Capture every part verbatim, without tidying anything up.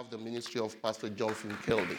have the ministry of Pastor John Finkilby.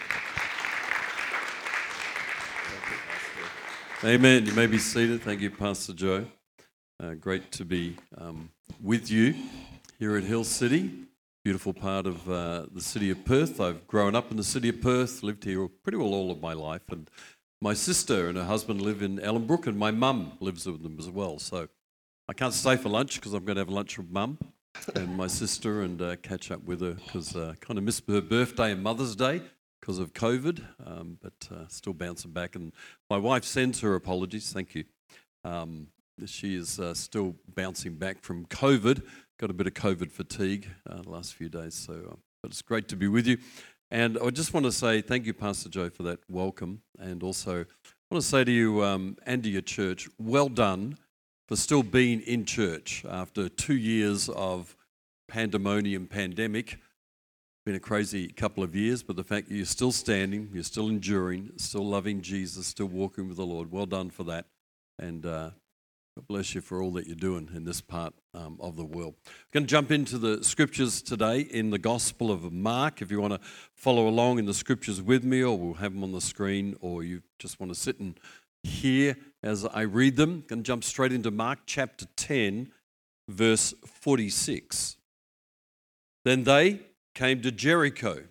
Amen. You may be seated. Thank you, Pastor Joe. Uh, great to be um, with you here at Hill City, beautiful part of uh, the city of Perth. I've grown up in the city of Perth, lived here pretty well all of my life, and my sister and her husband live in Ellenbrook, and my mum lives with them as well. So I can't stay for lunch because I'm going to have lunch with mum and my sister and uh, catch up with her because I uh, kind of missed her birthday and Mother's Day because of COVID, um, but uh, still bouncing back. And my wife sends her apologies. Thank you. Um, she is uh, still bouncing back from COVID. Got a bit of COVID fatigue uh, the last few days, so uh, but it's great to be with you. And I just want to say thank you, Pastor Joe, for that welcome. And also I want to say to you um, and to your church, well done for still being in church after two years of pandemonium pandemic. Been a crazy couple of years, but the fact that you're still standing, you're still enduring, still loving Jesus, still walking with the Lord, well done for that. And uh, God bless you for all that you're doing in this part um, of the world. We're going to jump into the scriptures today in the Gospel of Mark. If you want to follow along in the scriptures with me, or we'll have them on the screen, or you just want to sit and hear as I read them, I'm going to jump straight into Mark chapter ten, verse forty-six. Then they came to Jericho.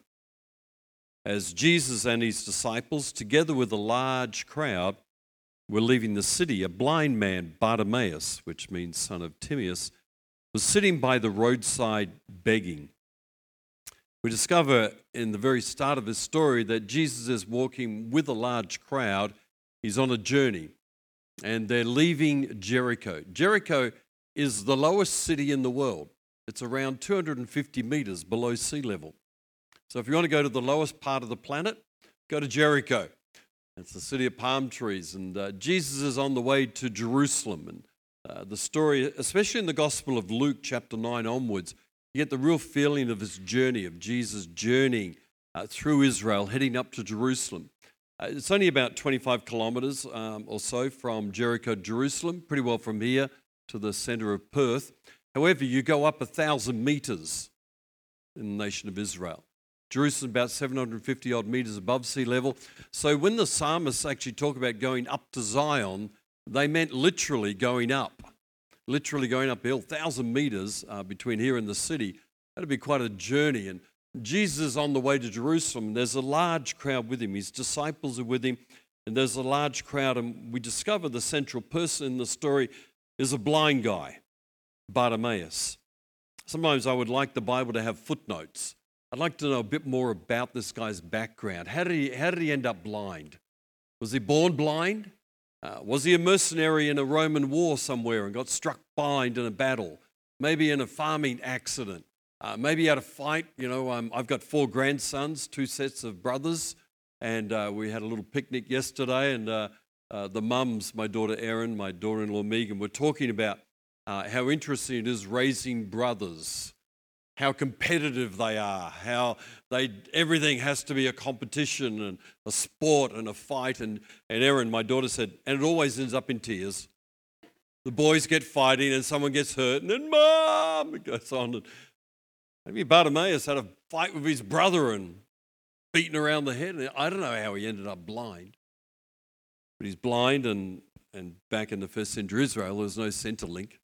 As Jesus and his disciples, together with a large crowd, were leaving the city, a blind man, Bartimaeus, which means son of Timaeus, was sitting by the roadside begging. We discover in the very start of his story that Jesus is walking with a large crowd. He's on a journey, and they're leaving Jericho. Jericho is the lowest city in the world. It's around two hundred fifty meters below sea level. So if you want to go to the lowest part of the planet, go to Jericho. It's the city of palm trees, and uh, Jesus is on the way to Jerusalem. And uh, the story, especially in the Gospel of Luke chapter nine onwards, you get the real feeling of his journey, of Jesus journeying uh, through Israel, heading up to Jerusalem. Uh, it's only about twenty-five kilometres um, or so from Jericho to Jerusalem, pretty well from here to the centre of Perth. However, you go up a thousand metres in the nation of Israel. Jerusalem about seven hundred fifty odd metres above sea level. So when the psalmists actually talk about going up to Zion, they meant literally going up, literally going uphill, one thousand metres uh, between here and the city. That'd be quite a journey. And Jesus is on the way to Jerusalem. There's a large crowd with him. His disciples are with him, and there's a large crowd. And we discover the central person in the story is a blind guy, Bartimaeus. Sometimes I would like the Bible to have footnotes. I'd like to know a bit more about this guy's background. How did he, how did he end up blind? Was he born blind? Uh, was he a mercenary in a Roman war somewhere and got struck blind in a battle? Maybe in a farming accident. Uh, maybe he had a fight. You know, um, I've got four grandsons, two sets of brothers, and uh, we had a little picnic yesterday, and uh, uh, the mums, my daughter Erin, my daughter-in-law Megan, were talking about uh, how interesting it is raising brothers. How competitive they are, how they everything has to be a competition and a sport and a fight. And, and Erin, my daughter, said, and it always ends up in tears. The boys get fighting and someone gets hurt, and then Mom, it goes on. And maybe Bartimaeus had a fight with his brother and beaten around the head. And I don't know how he ended up blind. But he's blind, and, and back in the first century Israel, there was no Centrelink.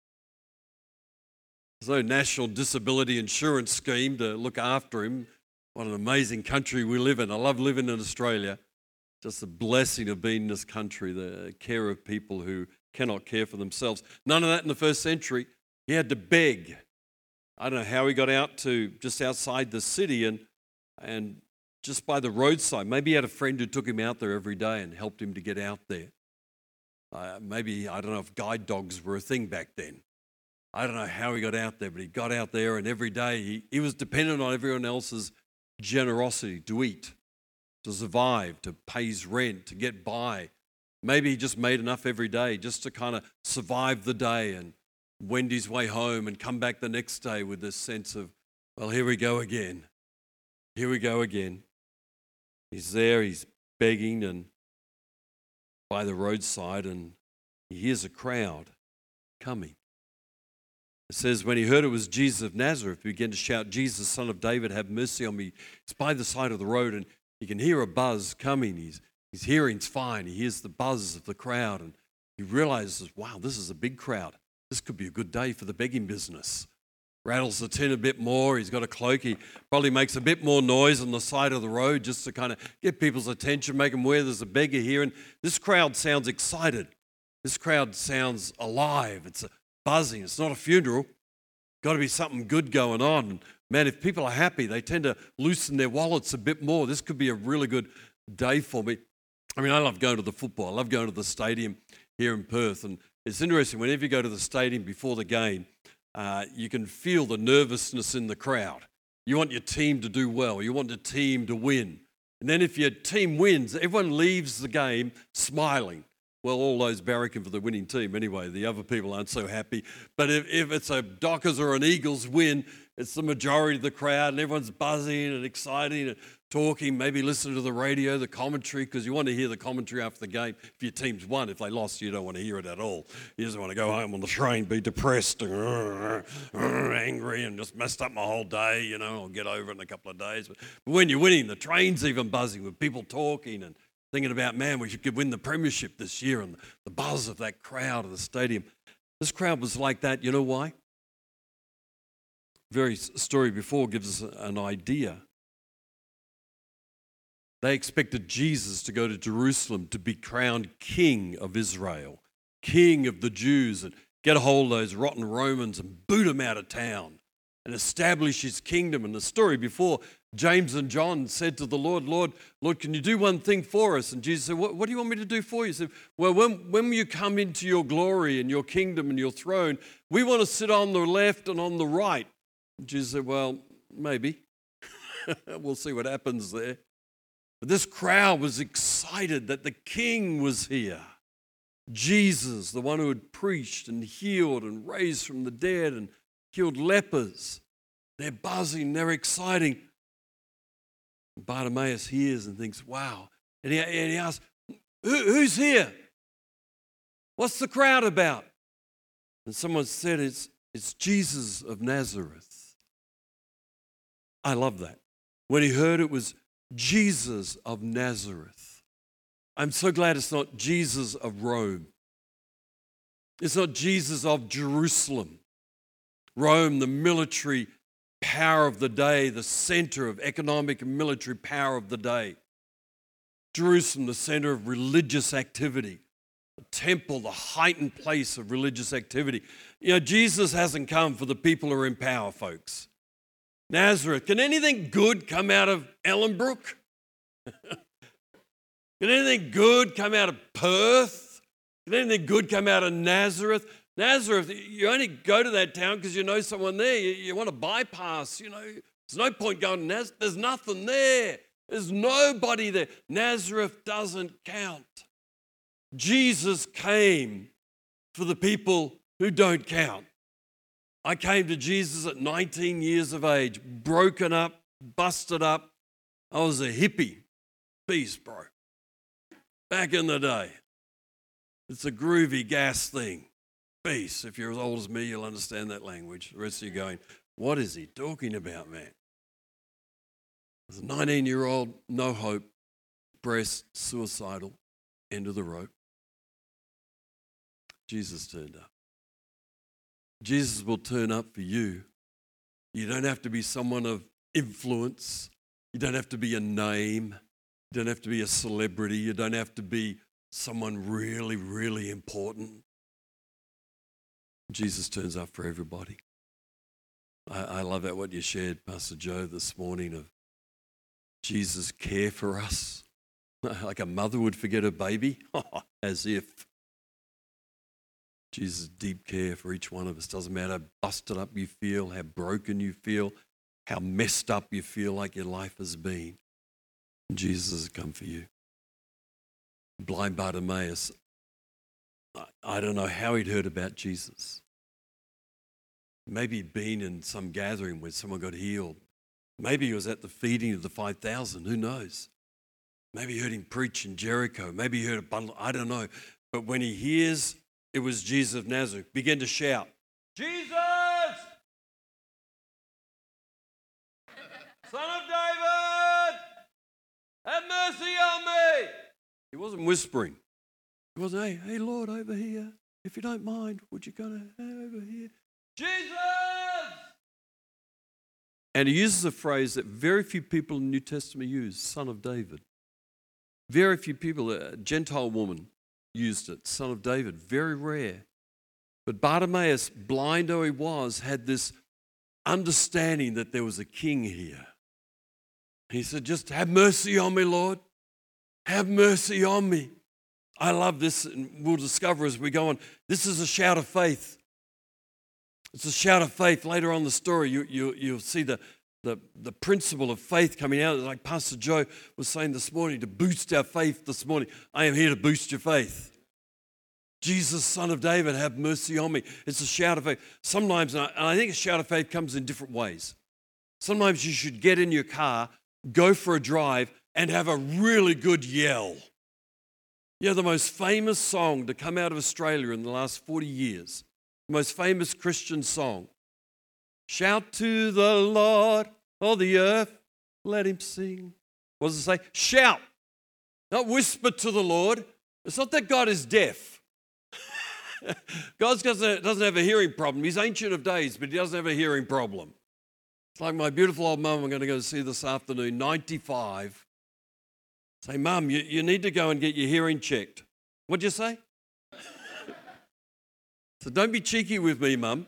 There's no national disability insurance scheme to look after him. What an amazing country we live in. I love living in Australia. Just the blessing of being in this country, the care of people who cannot care for themselves. None of that in the first century. He had to beg. I don't know how he got out to just outside the city and, and just by the roadside. Maybe he had a friend who took him out there every day and helped him to get out there. Uh, maybe, I don't know if guide dogs were a thing back then. I don't know how he got out there, but he got out there, and every day he, he was dependent on everyone else's generosity to eat, to survive, to pay his rent, to get by. Maybe he just made enough every day just to kind of survive the day and wend his way home and come back the next day with this sense of, well, here we go again. Here we go again. He's there, he's begging and by the roadside, and he hears a crowd coming. It says, when he heard it was Jesus of Nazareth, he began to shout, Jesus, Son of David, have mercy on me. It's by the side of the road, and he can hear a buzz coming. He's, his hearing's fine. He hears the buzz of the crowd, and he realizes, wow, this is a big crowd. This could be a good day for the begging business. Rattles the tin a bit more. He's got a cloak. He probably makes a bit more noise on the side of the road just to kind of get people's attention, make them aware there's a beggar here. And this crowd sounds excited. This crowd sounds alive. It's buzzing. It's not a funeral. Got to be something good going on. And man, if people are happy, they tend to loosen their wallets a bit more. This could be a really good day for me. I mean, I love going to the football. I love going to the stadium here in Perth. And it's interesting, whenever you go to the stadium before the game, uh, you can feel the nervousness in the crowd. You want your team to do well. You want the team to win. And then if your team wins, everyone leaves the game smiling. Well, all those barracking for the winning team anyway. The other people aren't so happy. But if, if it's a Dockers or an Eagles win, it's the majority of the crowd and everyone's buzzing and exciting and talking, maybe listening to the radio, the commentary, because you want to hear the commentary after the game. If your team's won, if they lost, you don't want to hear it at all. You just want to go home on the train, be depressed and uh, uh, angry and just messed up my whole day, you know, I'll get over it in a couple of days. But, but when you're winning, the train's even buzzing with people talking and thinking about, man, we should win the premiership this year, and the buzz of that crowd of the stadium. This crowd was like that. You know why? The very story before gives us an idea. They expected Jesus to go to Jerusalem to be crowned king of Israel, king of the Jews, and get a hold of those rotten Romans and boot them out of town and establish his kingdom. And the story before, James and John said to the Lord, Lord, Lord, can you do one thing for us? And Jesus said, what, what do you want me to do for you? He said, well, when, when you come into your glory and your kingdom and your throne, we want to sit on the left and on the right. And Jesus said, well, maybe. We'll see what happens there. But this crowd was excited that the king was here. Jesus, the one who had preached and healed and raised from the dead and healed lepers. They're buzzing, they're exciting. Bartimaeus hears and thinks, wow. And he, and he asks, Who, who's here? What's the crowd about? And someone said, it's, it's Jesus of Nazareth. I love that. When he heard it was Jesus of Nazareth. I'm so glad it's not Jesus of Rome. It's not Jesus of Jerusalem. Rome, the military power of the day, the center of economic and military power of the day. Jerusalem, the center of religious activity. The temple, the heightened place of religious activity. You know, Jesus hasn't come for the people who are in power, folks. Nazareth. Can anything good come out of Ellenbrook? Can anything good come out of Perth? Can anything good come out of Nazareth? Nazareth, you only go to that town because you know someone there. You, you want to bypass, you know. There's no point going to Nazareth. There's nothing there. There's nobody there. Nazareth doesn't count. Jesus came for the people who don't count. I came to Jesus at nineteen years of age, broken up, busted up. I was a hippie. Peace, bro. Back in the day. It's a groovy gas thing. Peace. If you're as old as me, you'll understand that language. The rest of you going, what is he talking about, man? As a nineteen-year-old, no hope, depressed, suicidal, end of the rope. Jesus turned up. Jesus will turn up for you. You don't have to be someone of influence. You don't have to be a name. You don't have to be a celebrity. You don't have to be someone really, really important. Jesus turns up for everybody. I, I love that what you shared, Pastor Joe, this morning of Jesus' care for us. Like a mother would forget her baby, as if. Jesus' deep care for each one of us. Doesn't matter how busted up you feel, how broken you feel, how messed up you feel like your life has been. Jesus has come for you. Blind Bartimaeus, I don't know how he'd heard about Jesus. Maybe he'd been in some gathering where someone got healed. Maybe he was at the feeding of the five thousand, who knows? Maybe he heard him preach in Jericho. Maybe he heard a bundle, I don't know. But when he hears it was Jesus of Nazareth, begin to shout, Jesus Son of David, have mercy on me. He wasn't whispering. He wasn't, hey, hey, Lord, over here. If you don't mind, would you go to, hey, over here? Jesus! And he uses a phrase that very few people in the New Testament use, Son of David. Very few people, a Gentile woman used it, Son of David, very rare. But Bartimaeus, blind though he was, had this understanding that there was a king here. He said, just have mercy on me, Lord. Have mercy on me. I love this, and we'll discover as we go on. This is a shout of faith. It's a shout of faith. Later on in the story, you, you, you'll see the, the, the principle of faith coming out. Like Pastor Joe was saying this morning, to boost our faith this morning. I am here to boost your faith. Jesus, Son of David, have mercy on me. It's a shout of faith. Sometimes, and I, and I think a shout of faith comes in different ways. Sometimes you should get in your car, go for a drive, and have a really good yell. You know, the most famous song to come out of Australia in the last forty years, the most famous Christian song. Shout to the Lord, all the earth, let him sing. What does it say? Shout, not whisper to the Lord. It's not that God is deaf. God doesn't, doesn't have a hearing problem. He's ancient of days, but he doesn't have a hearing problem. It's like my beautiful old mum I'm going to go see this afternoon, ninety-five. Say, Mum, you, you need to go and get your hearing checked. What'd you say? So don't be cheeky with me, Mum.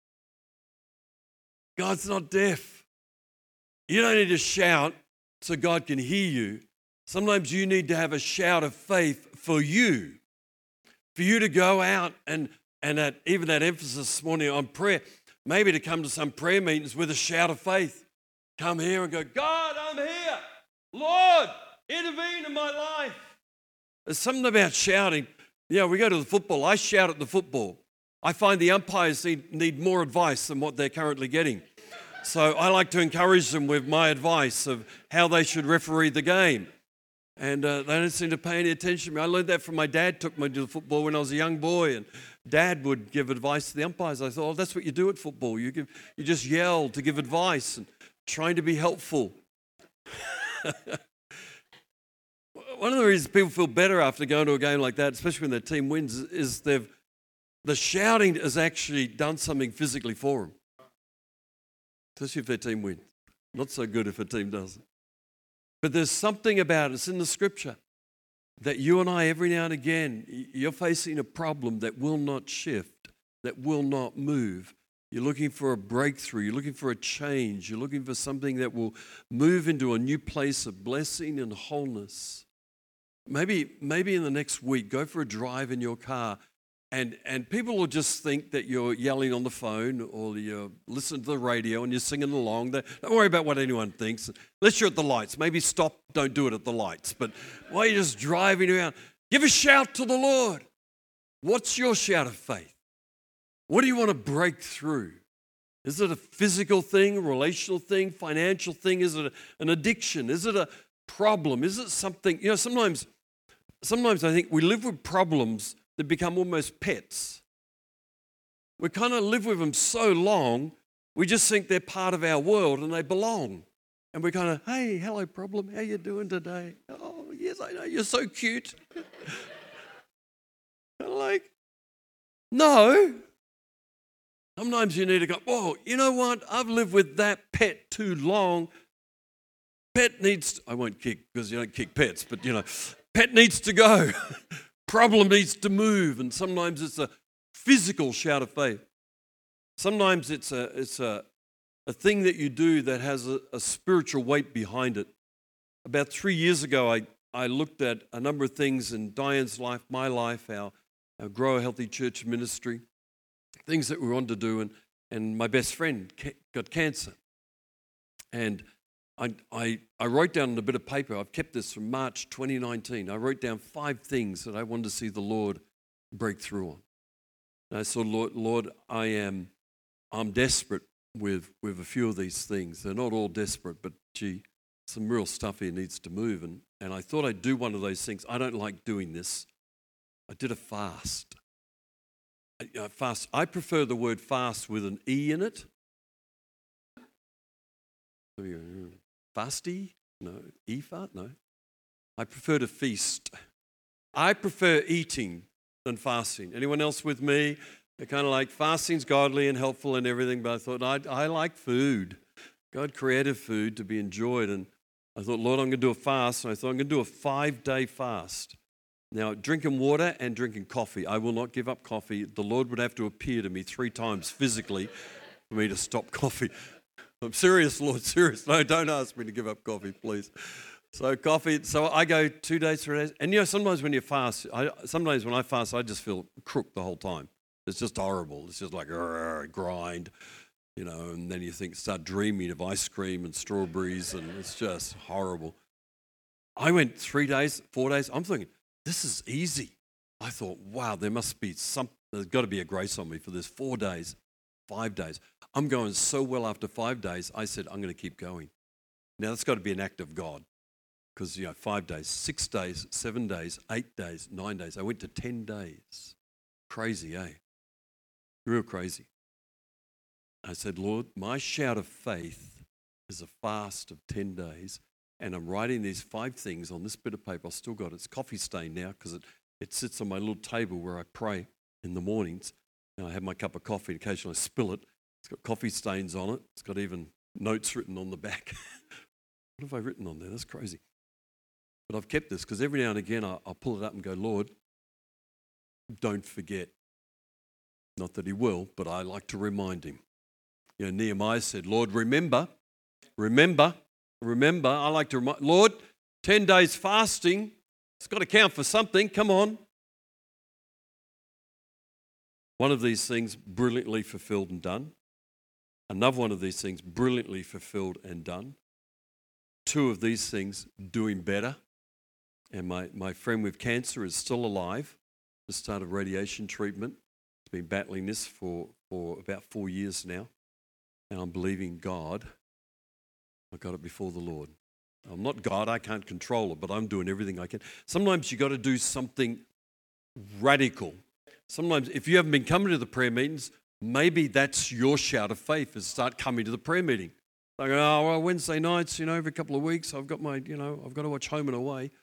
God's not deaf. You don't need to shout so God can hear you. Sometimes you need to have a shout of faith for you. For you to go out and, and at, even that emphasis this morning on prayer, maybe to come to some prayer meetings with a shout of faith. Come here and go, God, I'm here. Lord, intervene in my life. There's something about shouting. You know, we go to the football. I shout at the football. I find the umpires need, need more advice than what they're currently getting. So I like to encourage them with my advice of how they should referee the game. And uh, they don't seem to pay any attention to me. I learned that from my dad, took me to the football when I was a young boy, and Dad would give advice to the umpires. I thought, oh, that's what you do at football. You give, you just yell to give advice and trying to be helpful. One of the reasons people feel better after going to a game like that, especially when their team wins, is they've the shouting has actually done something physically for them. Especially if their team wins. Not so good if a team doesn't. But there's something about it, it's in the scripture, that you and I, every now and again, you're facing a problem that will not shift, that will not move. You're looking for a breakthrough. You're looking for a change. You're looking for something that will move into a new place of blessing and wholeness. Maybe, maybe in the next week, go for a drive in your car, and, and people will just think that you're yelling on the phone or you're listening to the radio and you're singing along. Don't worry about what anyone thinks. Unless you're at the lights. Maybe stop, don't do it at the lights. But while you're just driving around, give a shout to the Lord. What's your shout of faith? What do you want to break through? Is it a physical thing, a relational thing, financial thing? Is it an addiction? Is it a problem? Is it something, you know, sometimes, sometimes I think we live with problems that become almost pets. We kind of live with them so long, we just think they're part of our world and they belong. And we kind of, hey, hello problem, how you doing today? Oh, yes, I know, you're so cute. And like, no. Sometimes you need to go, oh, you know what? I've lived with that pet too long. Pet needs, to, I won't kick because you don't kick pets, but you know, pet needs to go. Problem needs to move. And sometimes it's a physical shout of faith. Sometimes it's a, it's a, a thing that you do that has a, a spiritual weight behind it. About three years ago, I, I looked at a number of things in Diane's life, my life, our, our Grow a Healthy Church ministry, things that we wanted to do, and, and my best friend ca- got cancer. And I, I, I wrote down on a bit of paper, I've kept this from March twenty nineteen, I wrote down five things that I wanted to see the Lord break through on. And I said, Lord, Lord, I am I'm desperate with, with a few of these things. They're not all desperate, but gee, some real stuff here needs to move. And, and I thought I'd do one of those things. I don't like doing this. I did a fast. I, I fast. I prefer the word fast with an E in it. fasty? No. E-fart? No. I prefer to feast. I prefer eating than fasting. Anyone else with me? They're kind of like fasting's godly and helpful and everything, but I thought I, I like food. God created food to be enjoyed, and I thought, Lord, I'm going to do a fast, and I thought I'm going to do a five-day fast. Now, drinking water and drinking coffee, I will not give up coffee. The Lord would have to appear to me three times physically for me to stop coffee. I'm serious, Lord, serious. No, don't ask me to give up coffee, please. So coffee, so I go two days, three days. And you know, sometimes when you fast, I, sometimes when I fast, I just feel crook the whole time. It's just horrible. It's just like grind, you know, and then you think, start dreaming of ice cream and strawberries, and it's just horrible. I went three days, four days. I'm thinking, this is easy. I thought, wow, there must be some, there's got to be a grace on me for this. Four days, five days. I'm going so well after five days, I said, I'm going to keep going. Now, that's got to be an act of God. Because, you know, five days, six days, seven days, eight days, nine days. I went to ten days. Crazy, eh? Real crazy. I said, Lord, my shout of faith is a fast of ten days, and I'm writing these five things on this bit of paper. I've still got it. It's coffee stained now because it, it sits on my little table where I pray in the mornings. And I have my cup of coffee. Occasionally I spill it. It's got coffee stains on it. It's got even notes written on the back. What have I written on there? That's crazy. But I've kept this because every now and again I'll, I'll pull it up and go, Lord, don't forget. Not that he will, but I like to remind him. You know, Nehemiah said, Lord, remember, remember, remember. I like to remind, Lord, ten days fasting, it's got to count for something. Come on. One of these things brilliantly fulfilled and done. Another one of these things brilliantly fulfilled and done. Two of these things doing better. And my, my friend with cancer is still alive. Just started radiation treatment. He's been battling this for, for about four years now. And I'm believing God. I got it before the Lord. I'm not God, I can't control it, but I'm doing everything I can. Sometimes you got to do something radical. Sometimes if you haven't been coming to the prayer meetings, maybe that's your shout of faith is start coming to the prayer meeting. Like, oh, well, Wednesday nights, you know, every couple of weeks, I've got my, you know, I've got to watch Home and Away.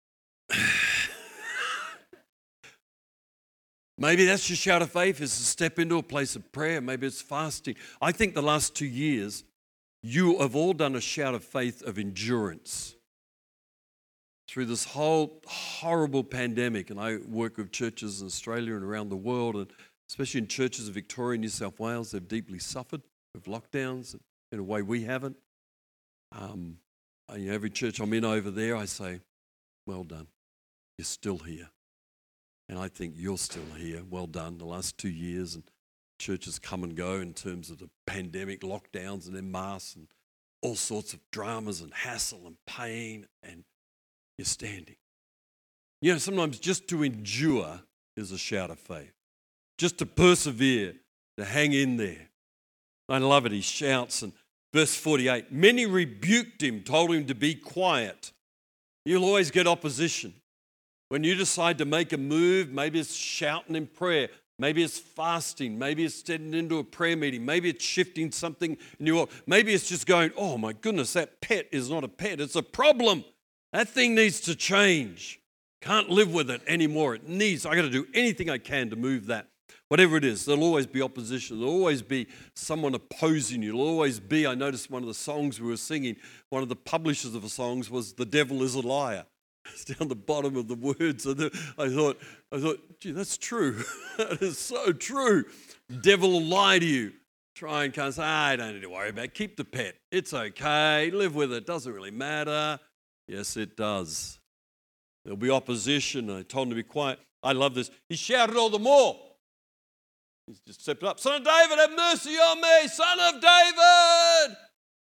Maybe that's your shout of faith is to step into a place of prayer. Maybe it's fasting. I think the last two years, you have all done a shout of faith of endurance through this whole horrible pandemic. And I work with churches in Australia and around the world, and especially in churches in Victoria and New South Wales, they've deeply suffered with lockdowns in a way we haven't. Um, you know, every church I'm in over there, I say, well done. You're still here. And I think you're still here. Well done. The last two years, and churches come and go in terms of the pandemic, lockdowns and then masks and all sorts of dramas and hassle and pain, and you're standing. You know, sometimes just to endure is a shout of faith. Just to persevere, to hang in there. I love it. He shouts, and verse forty-eight, many rebuked him, told him to be quiet. You'll always get opposition. When you decide to make a move, maybe it's shouting in prayer, maybe it's fasting, maybe it's stepping into a prayer meeting, maybe it's shifting something in your, maybe it's just going, oh my goodness, that pet is not a pet, it's a problem. That thing needs to change. Can't live with it anymore. It needs, I got to do anything I can to move that. Whatever it is, there'll always be opposition. There'll always be someone opposing you. There'll always be, I noticed one of the songs we were singing, one of the publishers of the songs was "The Devil is a Liar." It's down the bottom of the words. And I thought, I thought, gee, that's true. That is so true. Devil will lie to you. Try and kind of say, ah, I don't need to worry about it. Keep the pet. It's okay. Live with it. Doesn't really matter. Yes, it does. There'll be opposition. I told him to be quiet. I love this. He shouted all the more. He's just stepped up. Son of David, have mercy on me. Son of David.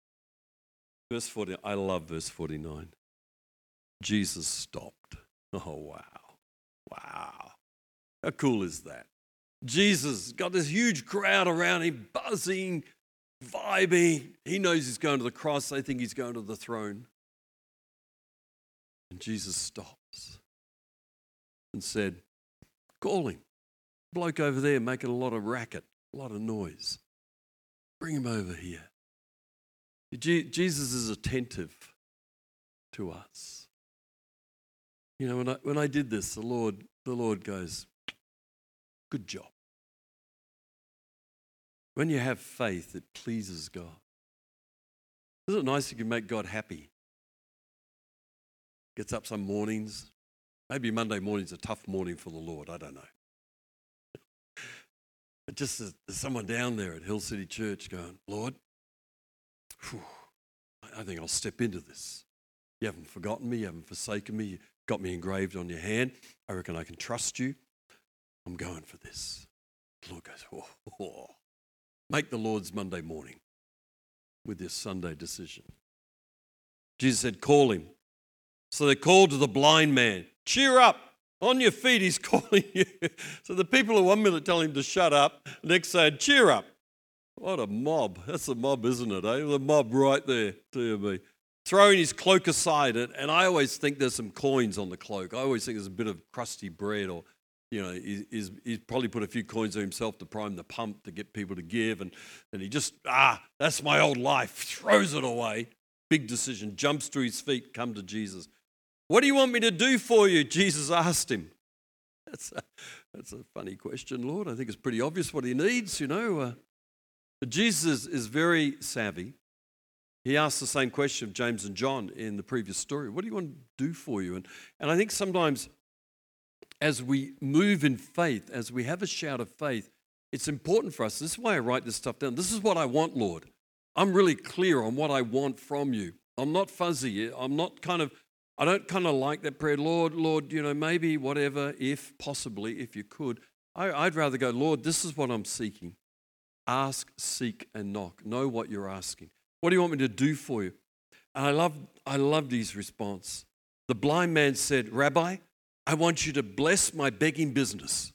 Verse forty. I love verse forty-nine. Jesus stopped. Oh, wow. Wow. How cool is that? Jesus got this huge crowd around him, buzzing, vibing. He knows he's going to the cross. They think he's going to the throne. And Jesus stops and said, call him. Bloke over there making a lot of racket, a lot of noise. Bring him over here. Je- Jesus is attentive to us. You know, when I when I did this, the Lord, the Lord goes, good job. When you have faith, it pleases God. Isn't it nice if you can make God happy? Gets up some mornings. Maybe Monday morning's a tough morning for the Lord. I don't know. But just as there's someone down there at Hill City Church going, Lord, whew, I think I'll step into this. You haven't forgotten me. You haven't forsaken me. You got me engraved on your hand. I reckon I can trust you. I'm going for this. The Lord goes, oh, oh. Make the Lord's Monday morning with this Sunday decision. Jesus said, call him. So they called to the blind man, cheer up, on your feet, he's calling you. So the people at one minute tell him to shut up, next said, cheer up. What a mob. That's a mob, isn't it? Eh? The mob right there, dear me. Throwing his cloak aside, and I always think there's some coins on the cloak. I always think there's a bit of crusty bread, or, you know, he's, he's probably put a few coins on himself to prime the pump to get people to give, and, and he just, ah, that's my old life, throws it away. Big decision, jumps to his feet, come to Jesus. What do you want me to do for you? Jesus asked him. That's a, that's a funny question, Lord. I think it's pretty obvious what he needs, you know. Uh, but Jesus is, is very savvy. He asked the same question of James and John in the previous story. What do you want to do for you? And, and I think sometimes as we move in faith, as we have a shout of faith, it's important for us. This is why I write this stuff down. This is what I want, Lord. I'm really clear on what I want from you. I'm not fuzzy. I'm not kind of, I don't kind of like that prayer, Lord, Lord, you know, maybe whatever, if possibly, if you could. I, I'd rather go, Lord, this is what I'm seeking. Ask, seek, and knock. Know what you're asking. What do you want me to do for you? And I love, I loved his response. The blind man said, Rabbi, I want you to bless my begging business.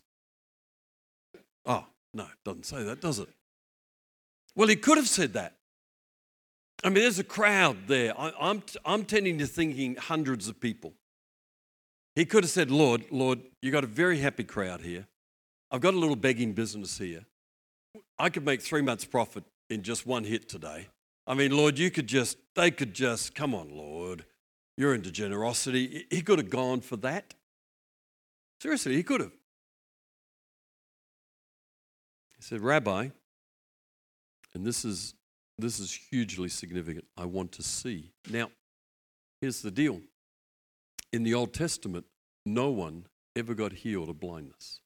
Oh, no, it doesn't say that, does it? Well, he could have said that. I mean, there's a crowd there. I, I'm, I'm tending to thinking hundreds of people. He could have said, Lord, Lord, you got a very happy crowd here. I've got a little begging business here. I could make three months' profit in just one hit today. I mean, Lord, you could just, they could just, come on, Lord, you're into generosity. He could have gone for that. Seriously, he could have. He said, Rabbi, and this is this is hugely significant, I want to see. Now, here's the deal. In the Old Testament, no one ever got healed of blindness.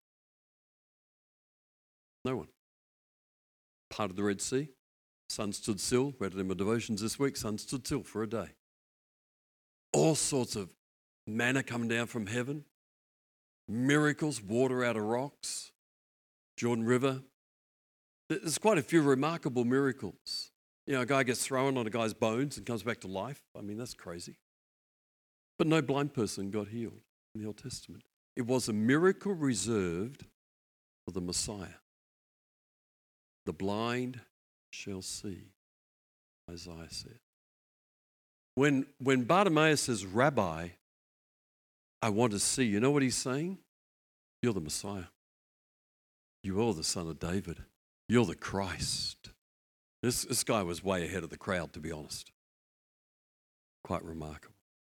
No one. Part of the Red Sea, sun stood still, read it in my devotions this week, sun stood still for a day. All sorts of manna coming down from heaven, miracles, water out of rocks, Jordan River. There's quite a few remarkable miracles. You know, a guy gets thrown on a guy's bones and comes back to life. I mean, that's crazy. But no blind person got healed in the Old Testament. It was a miracle reserved for the Messiah. The blind shall see, Isaiah said. When, when Bartimaeus says, Rabbi, I want to see, you know what he's saying? You're the Messiah. You are the Son of David. You're the Christ. This, this guy was way ahead of the crowd, to be honest. Quite remarkable.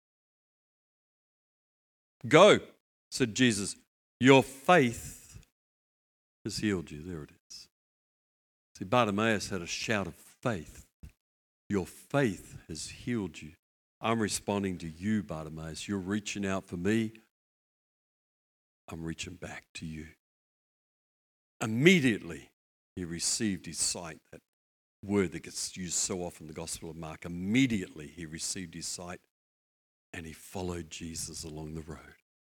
Go, said Jesus. Your faith has healed you. There it is. See, Bartimaeus had a shout of faith. Your faith has healed you. I'm responding to you, Bartimaeus. You're reaching out for me. I'm reaching back to you. Immediately, he received his sight, that word that gets used so often in the Gospel of Mark. Immediately, he received his sight and he followed Jesus along the road.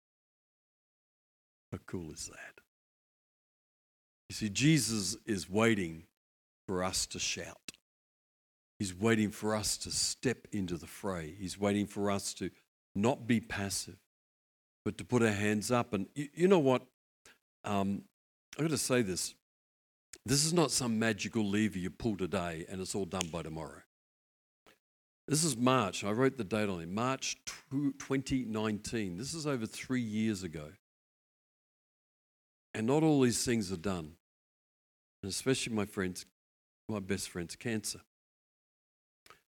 How cool is that? You see, Jesus is waiting for us to shout. He's waiting for us to step into the fray. He's waiting for us to not be passive, but to put our hands up. And you, you know what? Um, I've got to say this. This is not some magical lever you pull today and it's all done by tomorrow. This is March. I wrote the date on it. March twenty nineteen. This is over three years ago. And not all these things are done. And especially my friends, my best friend's cancer.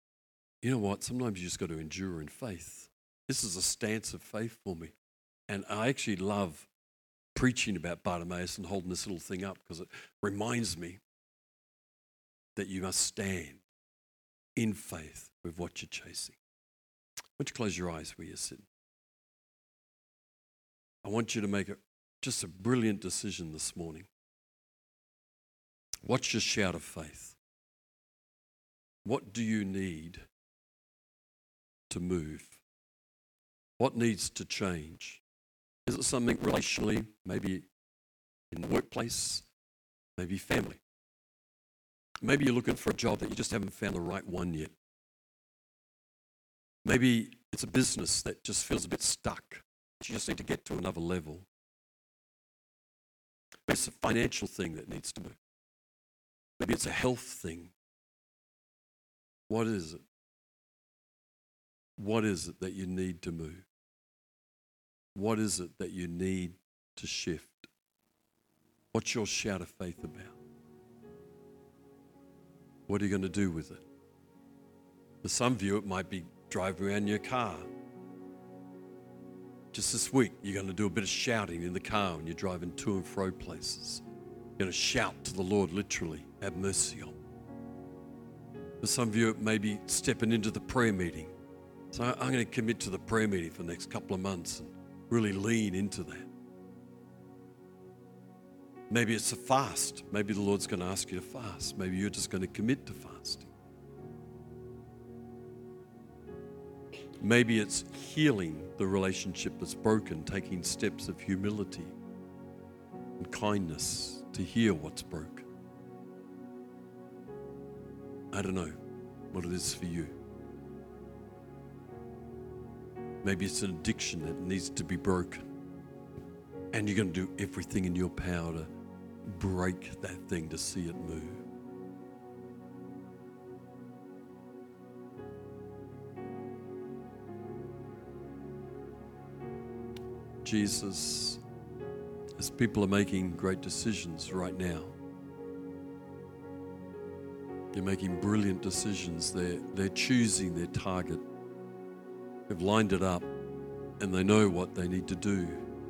you know what? Sometimes you just got to endure in faith. This is a stance of faith for me. And I actually love preaching about Bartimaeus and holding this little thing up because it reminds me that you must stand in faith with what you're chasing. Why don't you close your eyes where you're sitting? I want you to make a, just a brilliant decision this morning. What's your shout of faith? What do you need to move? What needs to change? Is it something relationally, maybe in the workplace, maybe family? Maybe you're looking for a job that you just haven't found the right one yet. Maybe it's a business that just feels a bit stuck. You just need to get to another level. Maybe it's a financial thing that needs to move. Maybe it's a health thing. What is it? What is it that you need to move? What is it that you need to shift? What's your shout of faith about? What are you going to do with it? For some of you, it might be driving around your car. Just this week, you're going to do a bit of shouting in the car when you're driving to and fro places. You're going to shout to the Lord, literally, have mercy on. For some of you, it may be stepping into the prayer meeting. So I'm going to commit to the prayer meeting for the next couple of months and really lean into that. Maybe it's a fast. Maybe the Lord's going to ask you to fast. Maybe you're just going to commit to fasting. Maybe it's healing the relationship that's broken, taking steps of humility and kindness to heal what's broken. I don't know what it is for you. Maybe it's an addiction that needs to be broken. And you're going to do everything in your power to break that thing to see it move. Jesus, as people are making great decisions right now, they're making brilliant decisions. They're, they're choosing their target. They've lined it up and they know what they need to do.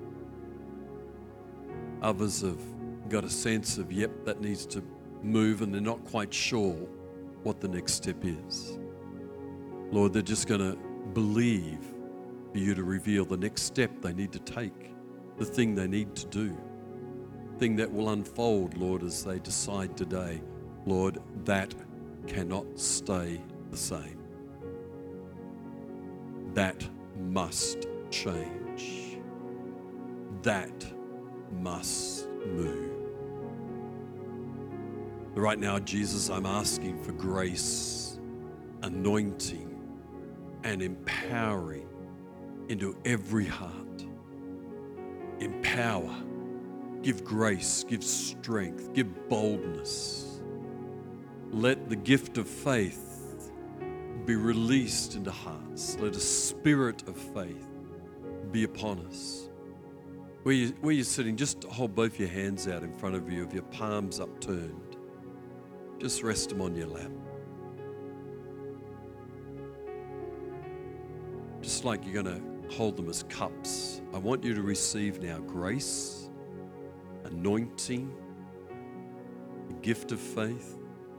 Others have got a sense of, yep, that needs to move, and they're not quite sure what the next step is. Lord, they're just going to believe for you to reveal the next step they need to take, the thing they need to do, the thing that will unfold, Lord, as they decide today, Lord, that cannot stay the same. That must change. That must move. Right now, Jesus, I'm asking for grace, anointing, and empowering into every heart. Empower, give grace, give strength, give boldness. Let the gift of faith be released into hearts. Let a spirit of faith be upon us. Where, you, where you're sitting, just hold both your hands out in front of you, with your palms upturned. Just rest them on your lap. Just like you're going to hold them as cups. I want you to receive now grace, anointing, the gift of faith,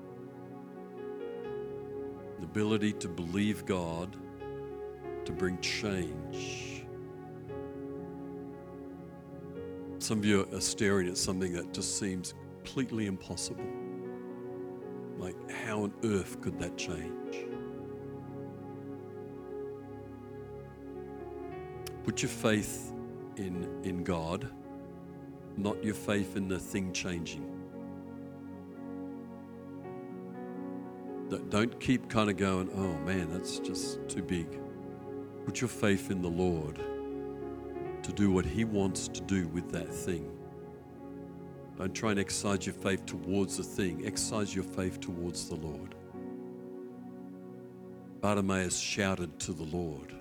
the ability to believe God to bring change. Some of you are staring at something that just seems completely impossible. Like, how on earth could that change? Put your faith in, in God, not your faith in the thing changing. Don't keep kind of going, oh man, that's just too big. Put your faith in the Lord to do what He wants to do with that thing. Don't try and exercise your faith towards the thing. Exercise your faith towards the Lord. Bartimaeus shouted to the Lord.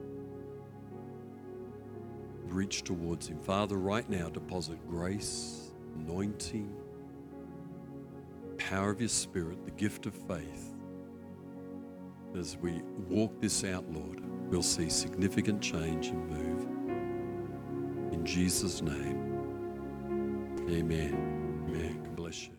Reach towards Him. Father, right now, deposit grace, anointing, power of your Spirit, the gift of faith as we walk this out, Lord, we'll see significant change and move. In Jesus' name, amen. Amen. God bless you.